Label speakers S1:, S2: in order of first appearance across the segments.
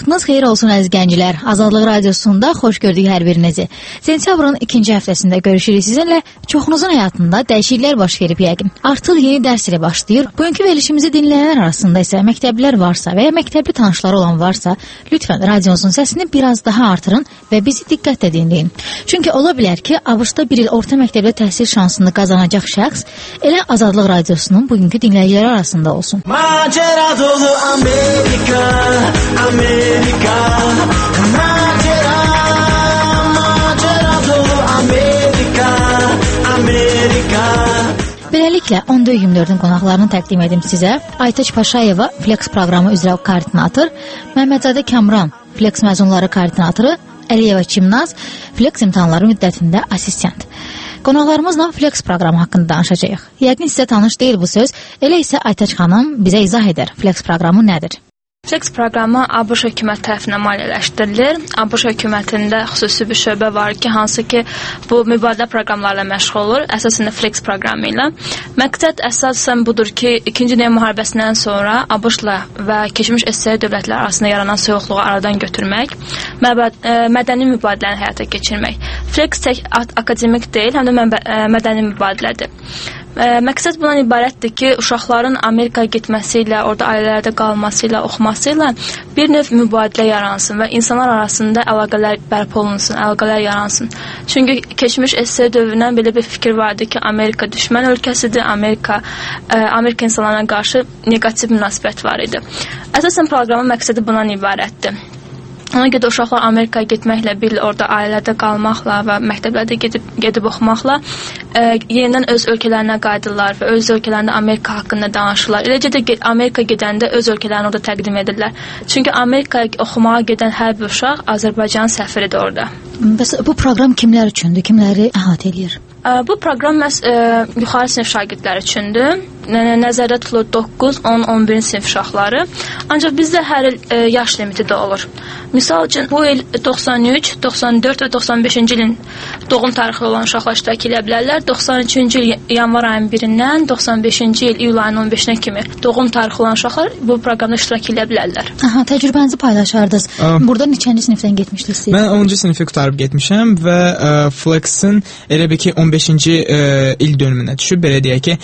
S1: Vaxtınız xeyir olsun əziz gənclər. Azadlıq Radiosunda xoş gördük hər birinizi. Sentyabrın 2-ci həftəsində görüşürük sizinlə. Çoxunuzun həyatında dəyişikliklər baş verib yəqin. Artıq yeni dərs ilə başlayır. Bugünkü verilişimizi dinləyənlər arasında isə məktəblilər varsa və ya məktəbli tanışları olan varsa, lütfən radionuzun səsini biraz daha artırın və bizi diqqətlə dinləyin. Çünki ola bilər ki, ABŞ-da bir il orta məktəbdə təhsil şansını qazanacaq şəxs elə Azadlıq Radiosunun bugünkü dinləyiciləri arasında olsun.
S2: Macera dolu Amerika, Amerika, macera dolu Amerika, Amerika.
S1: Beləliklə, 10-24-ün qonaqlarını təqdim edim sizə. Aytaç Paşayeva, Flex proqramı üzrə koordinator, Məmmədzadə Kamran, Flex məzunları koordinatoru, Əliyeva Çimnaz, Flex imtahanları müddətində assistent. Qonaqlarımızla Flex proqramı haqqında danışacağıq. Yəqin sizə tanış deyil bu söz, elə isə Aytaç xanım bizə izah edər. Flex proqramı nədir?
S3: Flex proqramı ABŞ hökumət tərəfindən maliyyələşdirilir. ABŞ hökumətində xüsusi bir şöbə var ki, hansı ki bu mübadilə proqramlarla məşğul olur, əsasında Flex proqramı ilə. Məqsəd əsasən budur ki, 2-ci Dünya müharibəsindən sonra ABŞ-la və keçmiş SSR dövlətləri arasında yaranan soyuqluğu aradan götürmək, mədəni mübadirəni həyata keçirmək. Flex tək akademik deyil, həm də mədəni mübadilədir. Məqsəd bundan ibarətdir ki, uşaqların Amerikaya getməsi ilə, orada ailələrdə qalması ilə, oxuması ilə bir növ mübadilə yaransın və insanlar arasında əlaqələr bərpa olunsun, əlaqələr yaransın. Çünki keçmiş SSR dövründən belə bir fikir vardı ki, Amerika düşmən ölkəsidir, Amerika insanlarına qarşı negativ münasibət var idi. Əsasən proqramın məqsədi bundan ibarətdir. Ona görə uşaqlar Amerikaya getməklə, bir orada ailədə qalmaqla və məktəblərdə gedib oxumaqla yenidən öz ölkələrinə qayıdırlar və öz ölkələrində Amerika haqqında danışırlar. Eləcə də Amerika gedəndə öz ölkələrini orada təqdim edirlər. Çünki Amerikaya oxumağa gedən hər bir uşaq Azərbaycanın səfiridir orada.
S1: Bəs bu proqram kimlər üçündür, kimləri əhatə edir?
S3: Bu proqram yuxarı sinif şagirdləri üçündür. Nəzərdə tutulur 9, 10, 11 sinif uşaqları. Ancaq bizdə hər il yaş limiti də olur. Misal üçün, bu il 93, 94 və 95-ci ilin doğum tarixi olan uşaqlar iştirak edə bilərlər. 93-cü il yanvar ayının 1-dən 95-ci il iyul ayının 15-nə kimi doğum tarixi olan uşaqlar bu proqramda iştirak edə bilərlər.
S1: Aha, təcrübənizi paylaşardınız. Burada neçənci sinifdən getmişdiniz siz?
S4: Mən 10-cu sinifi qutarıb getmişəm və Flex'in elə bir ki 15-ci il dönümünə düşüb, belə deyək ki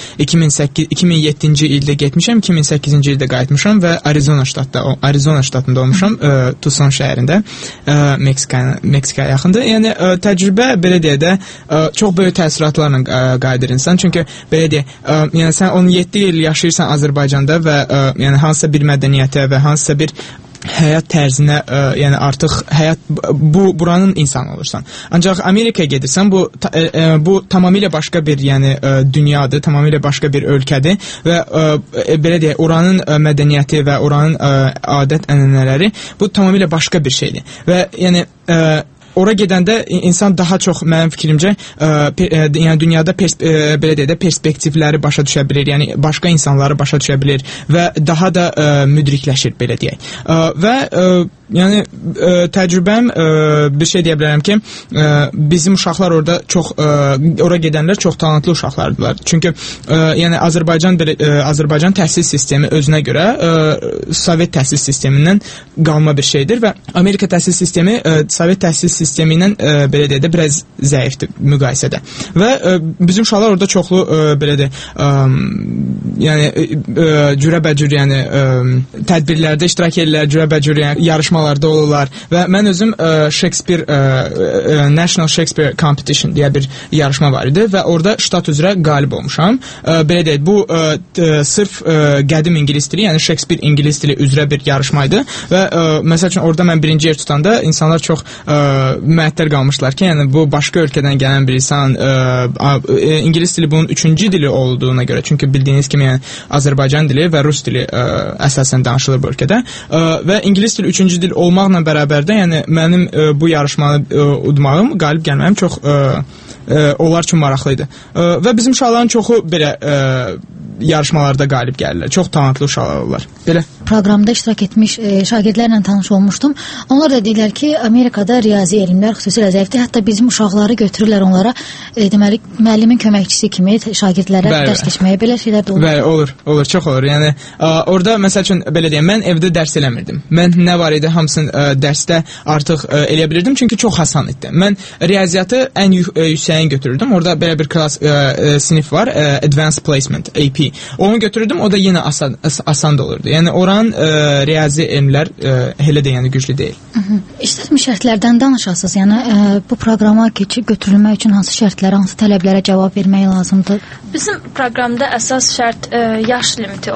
S4: 2007-ci ildə getmişəm, 2008-ci ildə qayıtmışam və Arizona ştatında olmuşam, Tucson şəhərində, Meksikaya yaxındır. Yəni təcrübə belə deyə də çox böyük təəssüratlarla qayıdır insan. Çünki belə deyək, yəni sən 17 il yaşayırsan Azərbaycanda və yəni hansısa bir mədəniyyətə və hansısa bir həyat tərzinə, yəni artıq buranın insanı olursan. Ancaq Amerikaya gedirsən, bu tamamilə başqa bir, yəni dünyadır, tamamilə başqa bir ölkədir və belə deyək, oranın mədəniyyəti və oranın adət-ənənələri bu tamamilə başqa bir şeydir. Və yəni ora gedəndə insan daha çox, mənim fikrimcə, yəni dünyada belə deyək də perspektivləri başa düşə bilir, yəni başqa insanları başa düşə bilir və daha da müdrikləşir, belə deyək. Və yəni təcrübəm bir şey deyə bilərəm ki, bizim uşaqlar ora gedənlər çox talantlı uşaqlardılar. Çünki yəni Azərbaycan təhsil sistemi özünə görə Sovet təhsil sistemindən qalma bir şeydir və Amerika təhsil sistemi Sovet təhsil sistemi ilə belə deyək də biraz zəifdir müqayisədə. Və bizim uşaqlar orada çoxlu belə deyək, yəni cürəbəcür, yəni tədbirlərdə iştirak edirlər, cürəbəcür, yəni yarışmalarda olurlar və mən özüm National Shakespeare Competition deyə bir yarışma var idi və orada ştat üzrə qalib olmuşam. Belə deyək, bu sırf qədim ingilis dili, yəni Shakespeare ingilis dili üzrə bir yarışmaydı və məsəl üçün orada mən birinci yer tutanda insanlar çox müəttəl qalmışlar ki, yəni bu başqa ölkədən gələn bir insan, ingilis dili bunun 3-cü dili olduğuna görə, çünki bildiyiniz kimi yəni Azərbaycan dili və Rus dili əsasən danışılır bu ölkədə və ingilis dili 3-cü dil olmaqla bərabərdə, yəni mənim bu yarışmanı udmağım, qalib gəlməyim çox onlar üçün maraqlı idi. Və bizim uşaqların çoxu belə yarışmalarda qalib gəlirlər. Çox talantlı uşaqlar olurlar. Belə.
S1: proqramda iştirak etmiş şagirdlərlə tanış olmuşdum. Onlar da deyirlər ki, Amerikada riyazi elmlər xüsusilə zəifdir. Hətta bizim uşaqları götürürlər onlara deməli müəllimin köməkçisi kimi şagirdlərə dərs keçməyə belə şeylər də olur.
S4: Bəli, olur, çox olur. Yəni orada məsəl üçün belə deyim, mən evdə dərs eləmirdim. Mən nə var idi hamısını dərsdə artıq eləyə bilirdim çünki çox asan idi. Mən riyaziyyatı ən yüksəyin götürürdüm. Orada belə bir klass sinif var, Advanced Placement AP. Onu götürürdüm, o da yenə asan da olurdu. Yəni oranın riyazi elmlər elə də yəni güclü deyil.
S1: İşlətmə şərtlərdən danışasınız. Yəni bu proqrama götürülmək üçün hansı şərtlərə, hansı tələblərə cavab vermək lazımdır?
S3: Bizim proqramda əsas şərt yaş limiti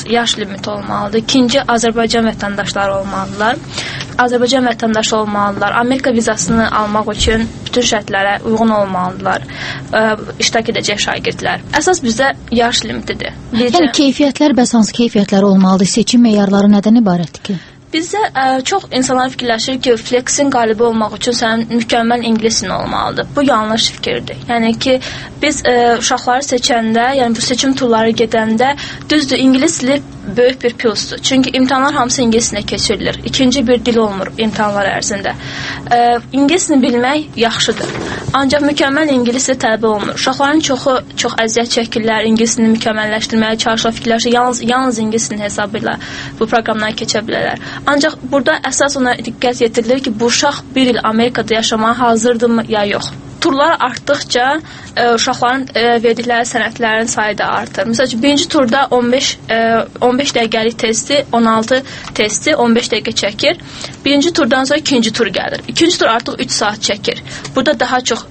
S3: olmalıdır. İkinci, Azərbaycan vətəndaşları olmalıdırlar. Azərbaycan vətəndaşı olmalıdırlar. Amerika vizasını almaq üçün bütün şərtlərə uyğun olmalıdırlar. İştirak edəcək şagirdlər. Əsas bizdə yaş limitidir.
S1: Yəni keyfiyyətlər bəs hansı keyfiyyətlər olmalıdır? Seçim meyarları nədən ibarətdir ki?
S3: Bizdə çox insanlar fikirləşir ki, Flexin qalibi olmaq üçün sənin mükəmməl ingilisin olmalıdır. Bu yanlış fikirdir. Yəni ki, biz uşaqları seçəndə, yəni bu seçim turları gedəndə düzdür, ingilis dili böyük bir plusdur. Çünki imtahanlar hamısı ingilislə keçirilir. İkinci bir dil olmur imtahanlar ərzində. İngilisini bilmək yaxşıdır. Ancaq mükəmməl ingilislə tələb olunur. Uşaqların çoxu çox əziyyət çəkirlər, ingilisini mükəmməlləşdirməyə çalışırlar, fikirləşir, yalnız ingilisinin hesabı ilə bu proqramdan keçə bilərlər. Ancaq burada əsas ona diqqət yetirilir ki, bu uşaq bir il Amerikada yaşamağa hazırdırmı ya yox. Turlar artdıqca uşaqların verdikləri sənədlərin sayı da artır. Məsələn, birinci turda 15 dəqiqəlik testi, 16 testi 15 dəqiqə çəkir. Birinci turdan sonra ikinci tur gəlir. İkinci tur artıq 3 saat çəkir. Burada daha çox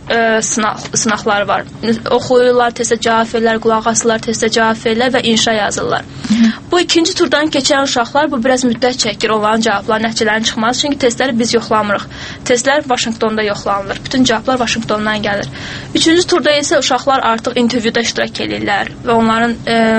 S3: sınaqlar var. Oxuyurlar, testə cavab verirlər, qulaq asırlar, testə cavab verirlər və inşa yazırlar. Bu ikinci turdan keçən uşaqlar bu biraz müddət çəkir, onların cavabları, nəticələrin çıxması. Çünki testləri biz yoxlamırıq. Testlər Vaşinqtonda yoxlanılır. Bütün cavablar Vaşinqtondan gəlir. Üçüncü turda isə uşaqlar artıq intervyuda iştirak edirlər və onların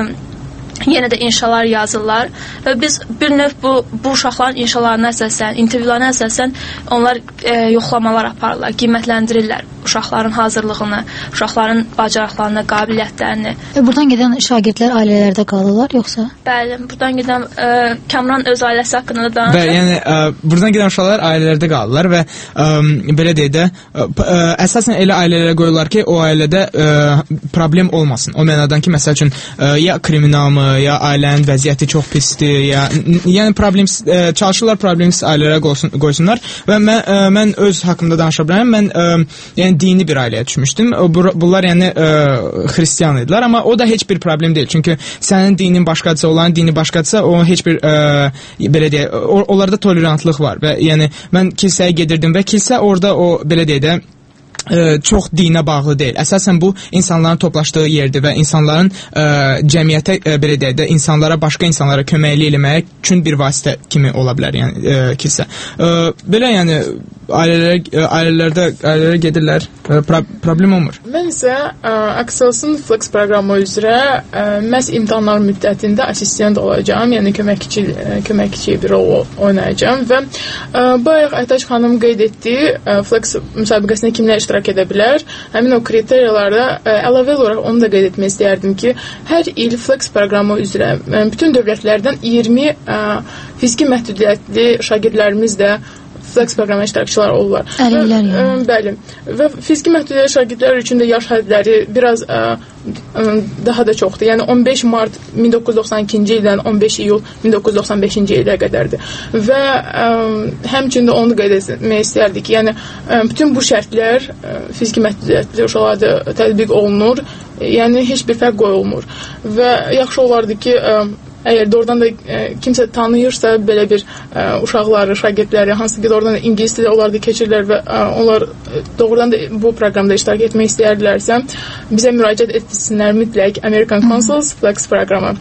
S3: yenə də inşalar yazırlar və biz bir növ bu uşaqların inşalarına əsasən, intervyularına əsasən onlar yoxlamalar aparırlar, qiymətləndirirlər uşaqların hazırlığını, uşaqların bacarıqlarını, qabiliyyətlərini.
S1: Buradan gedən şagirdlər ailələrdə qalırlar, yoxsa?
S3: Bəli, buradan gedən Kamran öz ailəsi haqqında da danışır.
S4: Bəli, yəni buradan gedən uşaqlar ailələrdə qalırlar və belə deyək də əsasən elə ailələrə qoyurlar ki, o ailədə problem olmasın. O mənadan ki, məsəl üçün ya kriminalmı, ya ailənin vəziyyəti çox pisdir, ya yəni çalışırlar problemsiz ailələrə qoysunlar və mən öz haqqımda danışa bilərəm. Mən yəni dini bir ailəyə düşmüşdüm. Bunlar yəni xristian idilər, amma o da heç bir problem deyil. Çünki sənin dinin başqaca, onların dini başqaca, o heç bir belə deyək, onlarda tolerantlıq var və yəni mən kilsəyə gedirdim və kilsə orada o belə deyək də çox dinə bağlı deyil. Əsasən bu insanların toplaşdığı yerdir və insanların cəmiyyətə belə deyək də insanlara, başqa insanlara köməklik eləmək üçün bir vasitə kimi ola bilər, yəni kilsə. Belə yəni ailələrə gedirlər, problem olmur.
S5: Mən isə Axels'ın Flex proqramı üzrə məhz imtahanlar müddətində assistent olacağam, yəni köməkçi bir rol oynayacağam və bayaq Aytaç xanım qeyd etdi, Flex müsabiqəsində kimlər iştirak edə bilər. Həmin o kriteriyalarda əlavə olaraq onu da qeyd etmək istəyərdim ki, hər il Flex proqramı üzrə bütün dövlətlərdən 20 fiziki məhdudiyyətli şagirdlərimiz də Flex proqramı iştirakçılar olurlar.
S1: Əlillər yəni.
S5: Bəli. Və fiziki məhdudiyyətli şagirdlər üçün də yaş hədləri biraz daha da çoxdur. Yəni 15 mart 1992-ci ildən 15 iyul 1995-ci ilə qədərdir. Və həmçində onu qeyd etmək istərdik ki, yəni bütün bu şərtlər fiziki məhdudiyyətli uşaqlarda tətbiq olunur. Yəni heç bir fərq qoyulmur. Və yaxşı olardı ki, əgər doğrudan da kimsə tanıyırsa belə bir uşaqları, şagirdləri, hansı ki doğrudan da ingilis dili onlarda keçirlər və onlar doğrudan da bu proqramda iştirak etmək istəyərlərsə, bizə müraciət etsinlər mütləq American Consuls Flex proqramı.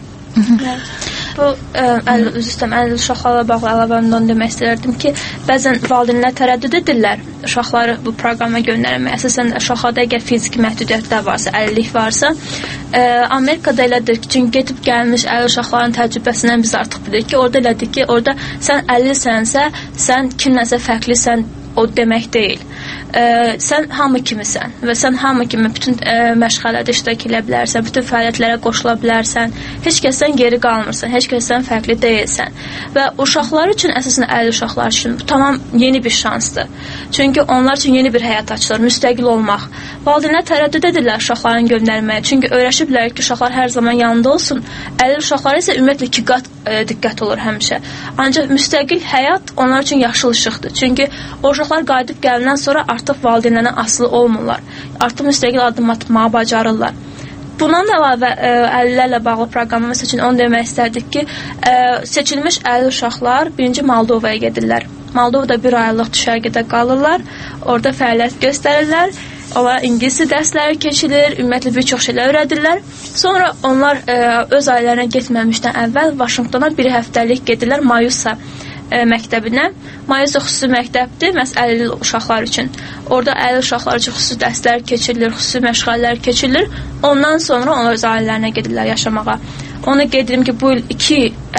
S3: Bu əlil uşaqlarla bağlı əlavəndən demək istəyirdim ki, bəzən valideynlər tərəddüd edirlər uşaqları bu proqrama göndərmək. Əsasən uşaqlarda əgər fiziki məhdudiyyətlər varsa, əlillik varsa, Amerikada elədir ki, çünki getib gəlmiş əlil uşaqların təcrübəsindən biz artıq bilirik ki, orada elədir ki, orada sən əlilsənsə, sən kimləsə fərqlisən o demək deyil. sən hamı kimisən və sən hamı kimi bütün məşğələdə iştirak edə bilərsən, bütün fəaliyyətlərə qoşula bilərsən, heç kəsdən geri qalmırsan, heç kəsdən fərqli deyilsən və uşaqlar üçün, əsasən əlil uşaqlar üçün bu tamam yeni bir şansdır. Çünki onlar üçün yeni bir həyat açılır, müstəqil olmaq. Valideynlər tərəddüd edirlər uşaqlarını göndərməyə, çünki öyrəşiblər ki, uşaqlar hər zaman yanında olsun. Əlil uşaqlara isə ümumiyyətlə 2 qat diqqət olur həmişə. Ancaq müstəqil həyat onlar üçün yaşıl işıqdır. Çünki o uşaqlar qayıdıb gələndən sonra artıq valideynlərdən asılı olmurlar. Artıq müstəqil addım atmağı bacarırlar. Bundan da əlavə əlillərlə bağlı proqramımız üçün onu demək istərdik ki, seçilmiş əlil uşaqlar birinci Moldovaya gedirlər. Moldovada 1 aylıq düşərgədə qalırlar, orada fəaliyyət göstərirlər. Onlara ingilis dərsləri keçilir, ümumiyyətlə bir çox şeylər öyrədirlər. Sonra onlar öz ailələrinə getməmişdən əvvəl Vaşinqtona 1 həftəlik gedirlər Mayusa məktəbinə. Mayusa xüsusi məktəbdir, məhz əlil uşaqlar üçün. Orada əlil uşaqlar üçün xüsusi dərslər keçirilir, xüsusi məşğələlər keçirilir. Ondan sonra onlar öz ailələrinə gedirlər yaşamağa. Ona qeyd edim ki, bu il 2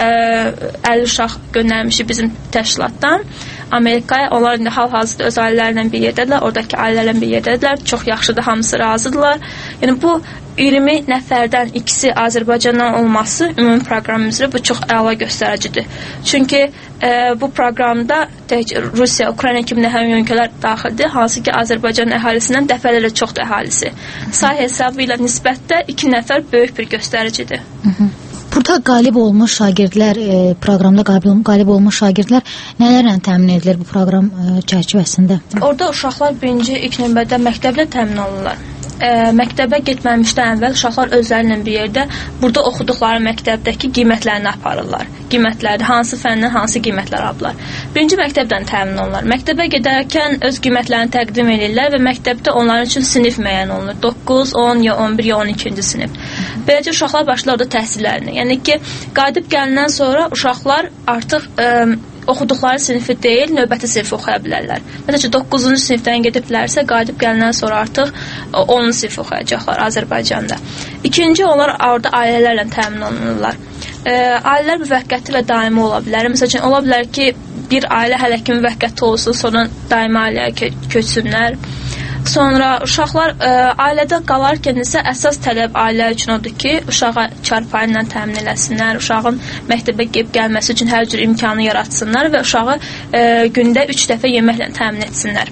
S3: əlil uşaq göndərmişik bizim təşkilatdan Amerikaya. Onlar indi hal-hazırda öz ailələrlə bir yerdədirlər, oradakı ailələrlə bir yerdədirlər. Çox yaxşıdır, hamısı razıdırlar. Yəni bu 20 nəfərdən ikisi Azərbaycandan olması ümumi proqramımızda bu çox əla göstəricidir. Çünki bu proqramda tək Rusiya, Ukrayna kimi həmin ölkələr daxildir, hansı ki Azərbaycan əhalisindən dəfələrlə çoxdur əhalisi. Say hesabı ilə nisbətdə 2 nəfər böyük bir göstəricidir.
S1: Burada qalib olmuş şagirdlər, proqramda qalib olmuş şagirdlər nələrlə təmin edilir bu proqram çərçivəsində?
S3: Orada uşaqlar birinci ilk növbədə məktəblə təmin olunurlar. Məktəbə getməmişdən əvvəl uşaqlar özlərlə bir yerdə burada oxuduqları məktəbdəki qiymətlərini aparırlar. Qiymətləri, hansı fəndən hansı qiymətlər alırlar. Birinci məktəbdən təmin olunurlar. Məktəbə gedərkən öz qiymətlərini təqdim edirlər və məktəbdə onların üçün sinif müəyyən olunur. 9, 10, ya 11, ya 12-ci sinif. Beləcə uşaqlar başlayır orada təhsillərini. Yəni ki, qayıdıb gəlindən sonra uşaqlar artıq oxuduqları sinifi deyil, növbəti sinifi oxuya bilərlər. Məsələn, 9-cu sinifdən gediblərsə, qayıdıb gəlindən sonra artıq 10-cu sinifi oxuyacaqlar Azərbaycanda. İkinci, onlar orada ailələrlə təmin olunurlar. Ailələr müvəqqəti və daimi ola bilər. Məsələn, ola bilər ki, bir ailə hələ ki müvəqqəti olsun, sonra daimi ailəyə köçsünlər. Sonra uşaqlar ailədə qalarkən isə əsas tələb ailə üçün odur ki, uşağa çarpayı ilə təmin eləsinlər, uşağın məktəbə gedib gəlməsi üçün hər cür imkanı yaratsınlar və uşağı gündə 3 dəfə yeməklə təmin etsinlər.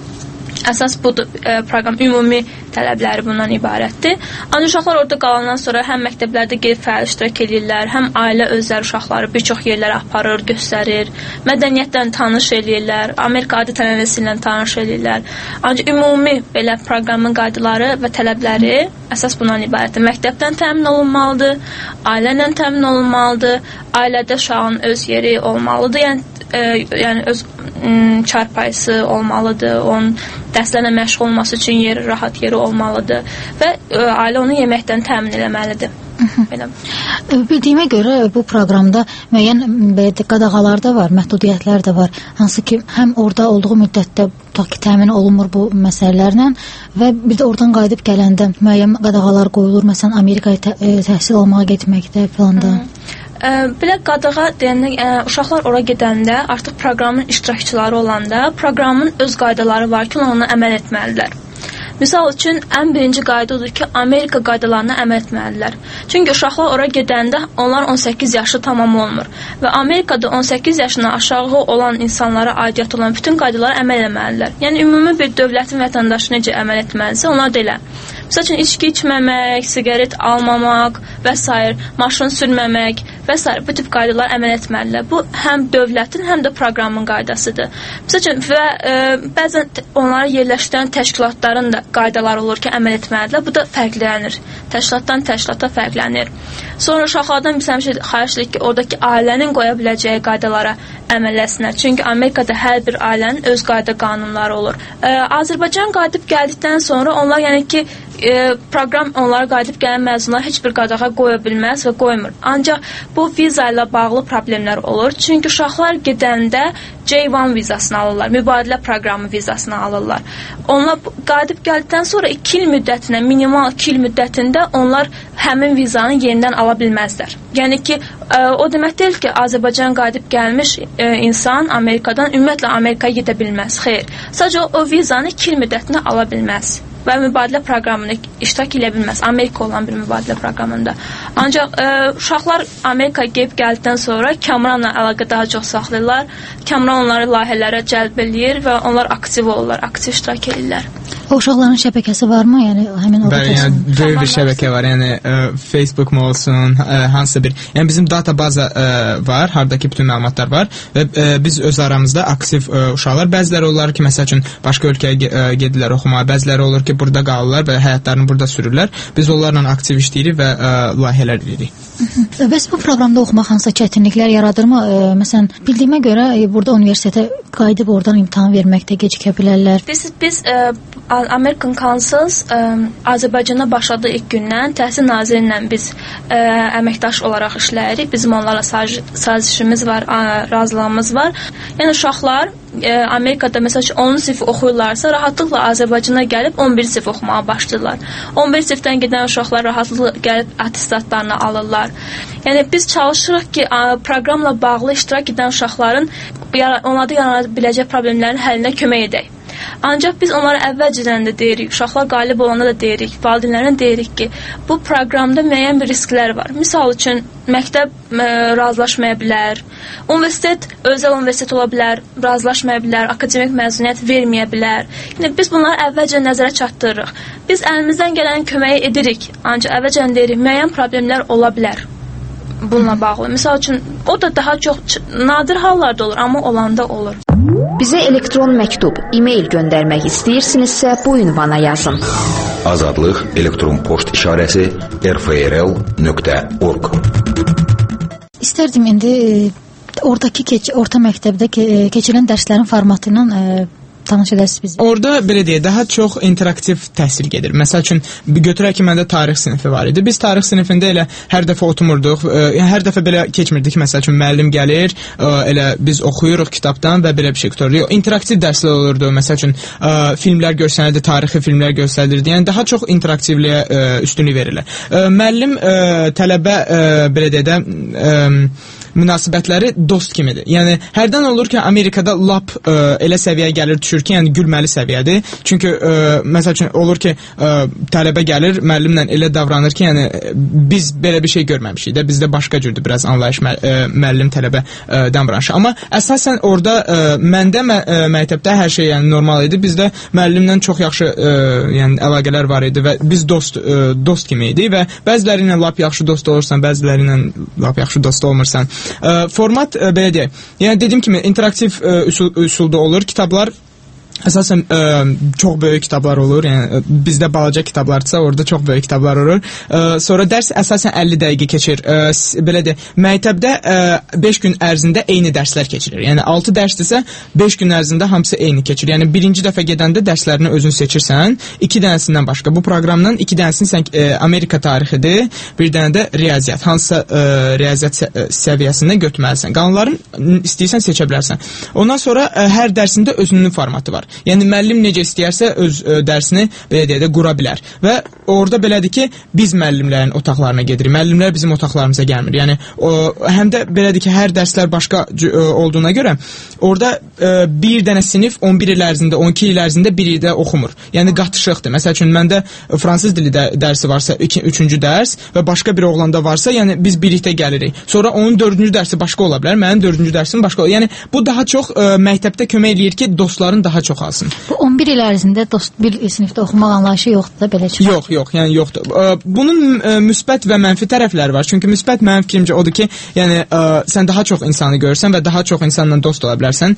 S3: Əsas budur, proqram ümumi tələbləri bundan ibarətdir. Ancaq uşaqlar orada qalandan sonra həm məktəblərdə gedib fəal iştirak edirlər, həm ailə özləri uşaqları bir çox yerlərə aparır, göstərir, mədəniyyətlə tanış edirlər, Amerika adi tənəvvüsü ilə tanış edirlər. Ancaq ümumi belə proqramın qaydaları və tələbləri əsas bundan ibarətdir. Məktəbdən təmin olunmalıdır, ailə ilə təmin olunmalıdır, ailədə uşağın öz yeri olmalıdır, yəni öz çarpayısı olmalıdır, onun dərslərlə məşğul olması üçün yeri, rahat yeri olmalıdır və ailə onu yeməkdən təmin eləməlidir.
S1: Bildiyimə görə bu proqramda müəyyən qadağalar da var, məhdudiyyətlər də var, hansı ki həm orada olduğu müddətdə təmin olunmur bu məsələlərlə və bir də oradan qayıdıb gələndə müəyyən qadağalar qoyulur, məsələn Amerikaya təhsil almağa getməkdə falan da.
S3: Belə qadağa deyəndə, uşaqlar ora gedəndə, artıq proqramın iştirakçıları olanda, proqramın öz qaydaları var ki, ona əməl etməlidirlər. Misal üçün, ən birinci qayda odur ki, Amerika qaydalarına əməl etməlidirlər. Çünki uşaqlar ora gedəndə, onlar 18 yaşı tamam olmur və Amerikada 18 yaşından aşağı olan insanlara aidiyyət olan bütün qaydalara əməl etməlidirlər. Yəni, ümumi bir dövlətin vətəndaşı necə əməl etməlidirsə, onlar da elə. Misal üçün, içki içməmək, siqaret almamaq və s. maşın sürməmək və s. bu tip qaydalar əməl etməlidirlər. Bu, həm dövlətin, həm də proqramın qaydasıdır. Misal üçün, və bəzən onları yerləşdirən təşkilatların da qaydalar olur ki, əməl etməlidirlər. Bu da fərqlənir. Təşkilatdan təşkilata fərqlənir. Sonra uşaqlardan biz həmişə xahiş edirik ki, oradakı ailənin qoya biləcəyi qaydalara əməlləsinlər. Çünki Amerikada hər bir ailənin öz qayda qanunları olur. Azərbaycan qayıdıb gəldikdən sonra onlar, yəni ki, proqram onlara qayıdıb gələn məzunlar heç bir qadağa qoya bilməz və qoymur. Ancaq bu viza ilə bağlı problemlər olur. Çünki uşaqlar gedəndə J1 vizasını alırlar, mübadilə proqramı vizasını alırlar. Onlar qayıdıb gəldikdən sonra 2 il müddətinə, minimal 2 il müddətində onlar həmin vizanı yenidən ala bilməzlər. Yəni ki, o demək deyil ki, Azərbaycan qayıdıb gəlmiş insan Amerikadan ümumiyyətlə Amerikaya gedə bilməz. Xeyr. Sadəcə o vizanı 2 il müddətinə ala bilməz və mübadilə proqramına iştirak edə bilməz. Amerika olan bir mübadilə proqramında. Ancaq uşaqlar Amerikaya gedib gəldikdən sonra Kamranla əlaqə daha çox saxlayırlar. Kamran onları layihələrə cəlb eləyir və onlar aktiv olurlar, aktiv iştirak edirlər.
S1: O uşaqların şəbəkəsi varmı? Yəni həmin orada
S4: bəli, yəni böyük bir şəbəkə var. Yəni Facebook mu olsun, hansısa bir. Yəni bizim databaza var, hardakı bütün məlumatlar var və biz öz aramızda aktiv uşaqlar, bəziləri olur ki, məsəl üçün başqa ölkəyə gedirlər oxumağa, bəziləri olur ki, burada qalırlar və həyatlarını burada sürürlər. Biz onlarla aktiv işləyirik və layihələr edirik.
S1: Bəs bu proqramda oxumaq hansısa çətinliklər yaradırmı? Məsələn, bildiyimə görə burada universitetə qayıdıb oradan imtahan verməkdə gecikə bilərlər.
S3: Biz American Councils Azərbaycana başladığı ilk gündən Təhsil Naziri ilə biz əməkdaş olaraq işləyirik. Bizim onlarla sazişimiz var, razılığımız var. Yəni uşaqlar Amerikada məsələn 10 sinif oxuyurlarsa, rahatlıqla Azərbaycana gəlib 11 sinif oxumağa başlayırlar. 11 sinifdən gedən uşaqlar rahatlıqla gəlib attestatlarını alırlar. Yəni biz çalışırıq ki, proqramla bağlı iştirak edən uşaqların onlarda yarana biləcək problemlərin həllinə kömək edək. Ancaq biz onlara əvvəlcədən də deyirik, uşaqlar qalib olanda da deyirik, valideynlərə deyirik ki, bu proqramda müəyyən bir risklər var. Misal üçün, məktəb razılaşmaya bilər, universitet, özəl universitet ola bilər, razılaşmaya bilər, akademik məzuniyyət verməyə bilər. Yəni, biz bunları əvvəlcə nəzərə çatdırırıq. Biz əlimizdən gələn köməyi edirik, ancaq əvvəlcədən deyirik, müəyyən problemlər ola bilər bununla bağlı. Misal üçün, o da daha çox nadir hallarda olur, amma olanda olur.
S6: Bizə elektron məktub, e-mail göndərmək istəyirsinizsə, bu ünvana yazın.
S7: Azadlıq elektron poçt işarəsi rfrl.org.
S1: İstərdim indi oradakı orta məktəbdə keçirilən dərslərin formatı ilə tanış edəsiniz bizi.
S4: Orada belə deyək, daha çox interaktiv təhsil gedir. Məsəl üçün götürək ki, məndə tarix sinifi var idi. Biz tarix sinifində elə hər dəfə oturmurduq. Hər dəfə belə keçmirdik. Məsəl üçün müəllim gəlir, elə biz oxuyuruq kitabdan və belə bir şey qutururuq. İnteraktiv dərslər olurdu. Məsəl üçün filmlər göstərilirdi, tarixi filmlər göstərilirdi. Yəni daha çox interaktivliyə üstünlük verirlər. Müəllim tələbə belə deyək də münasibətləri dost kimidir. Yəni hərdən olur ki, Amerikada lap elə səviyyəyə gəlir, düşür ki, yəni gülməli səviyyədir. Çünki məsəl üçün olur ki, tələbə gəlir, müəllimlə elə davranır ki, yəni biz belə bir şey görməmişik də, bizdə başqa cürdür biraz anlayış müəllim tələbədən branşı. Amma əsasən orada məndə məktəbdə hər şey yəni normal idi. Bizdə müəllimlə çox yaxşı yəni əlaqələr var idi və biz dost kimi idi və bəziləri ilə lap yaxşı dost olursan, bəziləri ilə lap yaxşı dost olmursan. Format belə deyək. Yəni dediyim kimi interaktiv üsulda olur. Kitablar əsasən çox böyük kitablar olur. Yəni bizdə balaca kitablardırsa, orada çox böyük kitablar olur. Sonra dərs əsasən 50 dəqiqə keçir. Belə deyək, məktəbdə 5 gün ərzində eyni dərslər keçirir. Yəni 6 dərsdirsə 5 gün ərzində hamısı eyni keçir. Yəni birinci dəfə gedəndə dərslərini özün seçirsən, 2 dənəsindən başqa. Bu proqramdan 2 dənəsini sən Amerika tarixidir, bir dənə də riyaziyyat. Hansısa riyaziyyat səviyyəsində götürməlisən. Qalanların istəyirsən seçə bilərsən. Ondan sonra hər dərsində özünün formatı var. Yəni müəllim necə istəyərsə öz dərsini belə deyək də qura bilər. Və orada belədir ki, biz müəllimlərin otaqlarına gedirik. Müəllimlər bizim otaqlarımıza gəlmir. Yəni həm də belədir ki, hər dərslər başqa olduğuna görə orada bir dənə sinif 11 il ərzində, 12 il ərzində bir ildə oxumur. Yəni qatışıqdır. Məsəl üçün məndə fransız dili dərsi varsa 3-cü dərs və başqa bir oğlanda varsa, yəni biz birlikdə gəlirik. Sonra onun 4-cü dərsi başqa ola bilər, mənim 4-cü dərsim başqa ola bilər. Yəni bu daha çox məktəbdə kömək eləyir ki, dostların daha çox alsın.
S1: Bu 11 il ərzində dost bir sinifdə oxumaq anlayışı yoxdur da belə çıxır.
S4: Yox, yəni yoxdur. Bunun müsbət və mənfi tərəfləri var. Çünki müsbət mənim fikrimcə odur ki, yəni sən daha çox insanı görürsən və daha çox insanla dost ola bilərsən.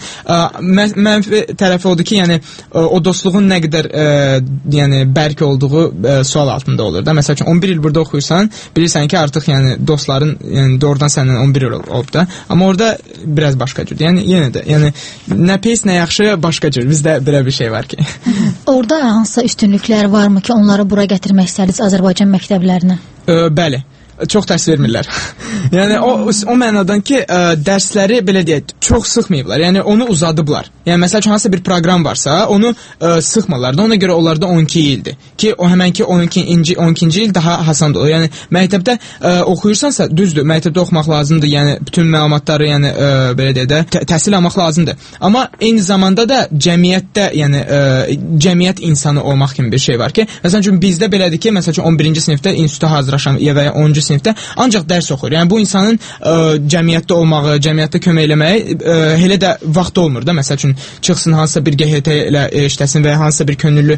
S4: Mənfi tərəfi odur ki, yəni o dostluğun nə qədər yəni bərk olduğu sual altında olur da. Məsəl üçün 11 il burada oxuyursan, bilirsən ki, artıq yəni dostların yəni doğrudan səndən 11 il olub da. Amma orada biraz başqa cür. Yəni yenə də, yəni nə pis, nə yaxşı başqa cür. Bizdə belə bir şey var ki.
S1: Orada hansısa üstünlüklər varmı ki, onları bura gətirmək istərdiniz Azərbaycan məktəblərinə?
S4: Bəli. çox dərs vermirlər. Yəni o mənadan ki, dərsləri belə deyək, çox sıxmayıblar. Yəni onu uzadıblar. Yəni məsəl üçün hansısa bir proqram varsa, onu sıxmırlar da. Ona görə onlarda 12 ildir. Ki o həmənki 12-ci il daha asan olur. Yəni məktəbdə oxuyursansa, düzdür, məktəbdə oxumaq lazımdır. Yəni bütün məlumatları, yəni belə deyək də təhsil almaq lazımdır. Amma eyni zamanda da cəmiyyətdə, yəni cəmiyyət insanı olmaq kimi bir şey var ki, məsəl üçün bizdə belədir ki, məsəl üçün 11-ci sinifdə instituta hazırlaşan və ya 10-cu sinifdə ancaq dərs oxuyur. Yəni bu insanın cəmiyyətdə olmağı, cəmiyyətdə kömək eləməyi elə də vaxt olmur da. Məsəl üçün çıxsın hansısa bir QHT ilə işləsin və ya hansısa bir könüllü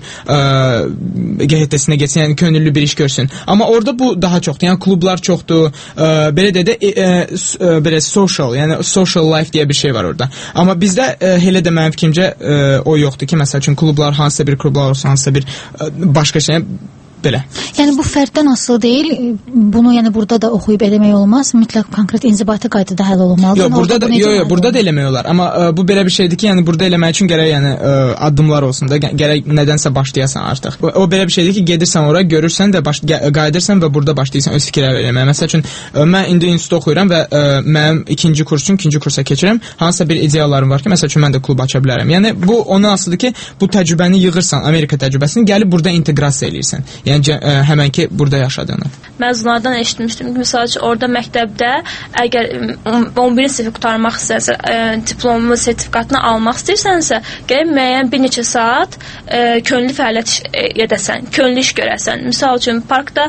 S4: QHT-sinə getsin, yəni könüllü bir iş görsün. Amma orada bu daha çoxdur. Yəni klublar çoxdur. Belə də belə social, yəni social life deyə bir şey var orada. Amma bizdə elə də mənim fikrimcə o yoxdur ki, məsəl üçün klublar, hansısa bir klublar olsun, hansısa bir başqa şey belə.
S1: Yəni bu fərddən asılı deyil. Bunu yəni burada da oxuyub eləmək olmaz. Mütləq konkret inzibati qaydada həll olunmalıdır.
S4: Yox, burada da eləmək olar. Amma bu belə bir şeydir ki, yəni burada eləmək üçün gərək yəni addımlar olsun da, gərək nədənsə başlayasan artıq. O belə bir şeydir ki, gedirsən ora, görürsən və qayıdırsan və burada başlayırsan öz fikirlər eləməyə. Məsəl üçün mən indi institutda oxuyuram və mənim ikinci kursa keçirəm. Hansısa bir ideyalarım var ki, məsəl üçün mən də klub aça bilərəm. Yəni bu ona asılıdır ki, bu təcrübəni yığırsan, Amerika təcrübəsini, gəlib burada inteqrasiya eləyirsən. Yəni həmən ki burada yaşadığını.
S3: Məzunlardan eşitmişdim ki, misal üçün orada məktəbdə əgər 11-ci sinifi qurtarmaq istəyirsə, diplomu, sertifikatını almaq istəyirsənsə, gərək müəyyən bir neçə saat könüllü fəaliyyət edəsən, könüllü iş görəsən. Misal üçün parkda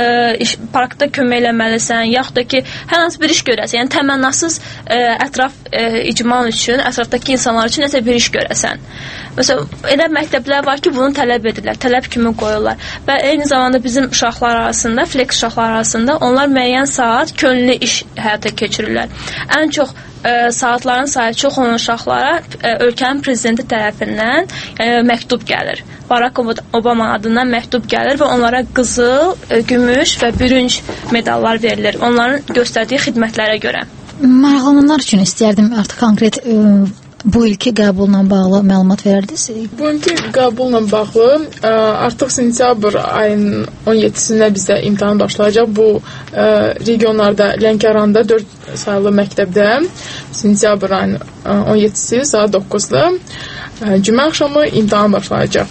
S3: kömək eləməlisən, yaxud da ki, hər hansı bir iş görəsən. Yəni təmənnasız ətraf icmal üçün, ətrafdakı insanlar üçün nəsə bir iş görəsən. Məsələn, elə məktəblər var ki, bunu tələb edirlər, tələb kimi qoyurlar. Və eyni zamanda bizim uşaqlar arasında, flex uşaqlar arasında onlar müəyyən saat könüllü iş həyata keçirirlər. Ən çox saatların sayı çox olan uşaqlara ölkənin prezidenti tərəfindən məktub gəlir. Barack Obama adından məktub gəlir və onlara qızıl, gümüş və bürünc medallar verilir. Onların göstərdiyi xidmətlərə görə.
S1: Maraqlananlar üçün istəyərdim artıq konkret bu ilki qəbulla bağlı məlumat verərdiniz?
S5: Bu ilki qəbulla bağlı artıq sentyabr ayının 17-sində bizdə imtahan başlayacaq. Bu regionlarda, Lənkəranda 4 sayılı məktəbdə sentyabr ayının 17-si saat 9-da cümə axşamı imtahan başlayacaq.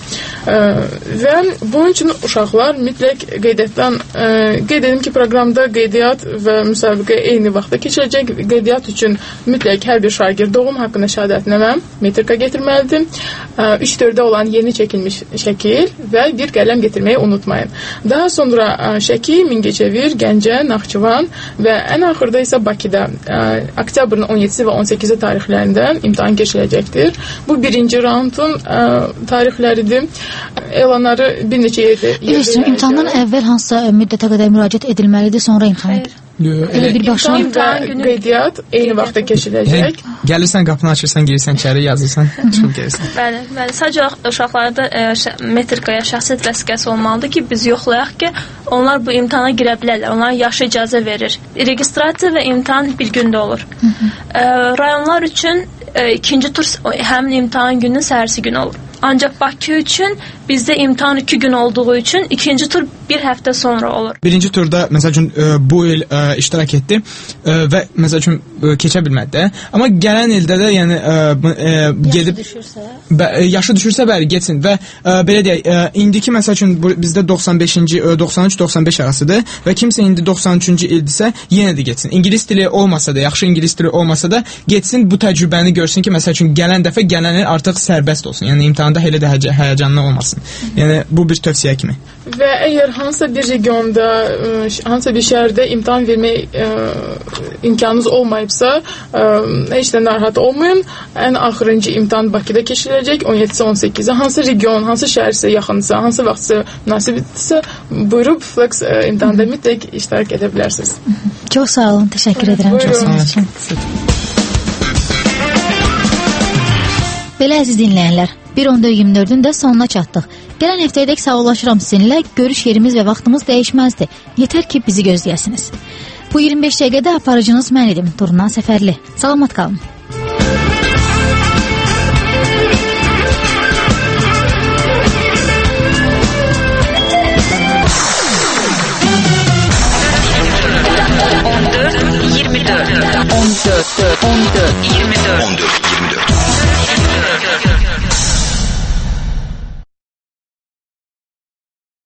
S5: Və bunun üçün uşaqlar mütləq qeyd edim ki, proqramda qeydiyyat və müsabiqə eyni vaxtda keçəcək. Qeydiyyat üçün mütləq hər bir şagird doğum haqqında şəhadətnamə, metrika getirməlidir. 3-4-də olan yeni çəkilmiş şəkil və bir qələm getirməyi unutmayın. Daha sonra Şəki, Mingəçevir, Gəncə, Naxçıvan və ən axırda isə Bakıda oktyabrın 17-si və 18-i tarixlərində imtahan keçiriləcəkdir. Bu birinci raundun tarixləridir. Elanları bir neçə yerdə
S1: imtahandan əvvəl hansısa müddətə qədər müraciət edilməlidir, sonra imtahan edilir.
S5: Elə birbaşa qeydiyyat eyni vaxtda keçiriləcək.
S4: Gəlirsən, qapını açırsan, girirsən içəri, yazırsan, çıxıb gəlirsən.
S3: Bəli. Sadəcə uşaqlarda metrikaya şəxsiyyət vəsiqəsi olmalıdır ki, biz yoxlayaq ki, onlar bu imtahana girə bilərlər. Onlara yaşı icazə verir. Registrasiya və imtahan bir gündə olur. Rayonlar üçün ikinci tur həmin imtahan gününün səhərsi günü olur. Ancaq Bakı üçün bizdə imtahan 2 gün olduğu üçün ikinci tur bir həftə sonra olur.
S4: Birinci turda məsəl üçün bu il iştirak etdi və məsəl üçün keçə bilmədi də. Amma gələn ildə də yəni gedib yaşı düşürsə bəli getsin və belə deyək, indiki məsəl üçün bizdə 95-ci 93-95 arasıdır və kimsə indi 93-cü ildirsə yenə də getsin. İngilis dili olmasa da, yaxşı ingilis dili olmasa da getsin, bu təcrübəni görsün ki, məsəl üçün gələn dəfə gələn il artıq sərbəst olsun. Yəni imtahanda elə də həyəcanlı olmasın. Yəni bu bir tövsiyə kimi.
S5: Və əgər hansısa bir regionda, hansısa bir şəhərdə imtahan vermək imkanınız olmayıbsa, heç də narahat olmayın. Ən axırıncı imtahan Bakıda keçiriləcək 17-18-də. Hansı region, hansı şəhərsə yaxınsa, hansı vaxtsa münasibətsə, buyurub Flex imtahanda mütləq iştirak edə bilərsiniz.
S1: Çox sağ olun, təşəkkür edirəm. Belə əziz dinləyənlər, 1.14-ün də sonuna çatdıq. Gələn həftəyədək sağollaşıram sizinlə, görüş yerimiz və vaxtımız dəyişməzdir. Yetər ki, bizi gözləyəsiniz. Bu 25 dəqiqədə aparıcınız mən idim, Turna Səfərli. Salamat qalın.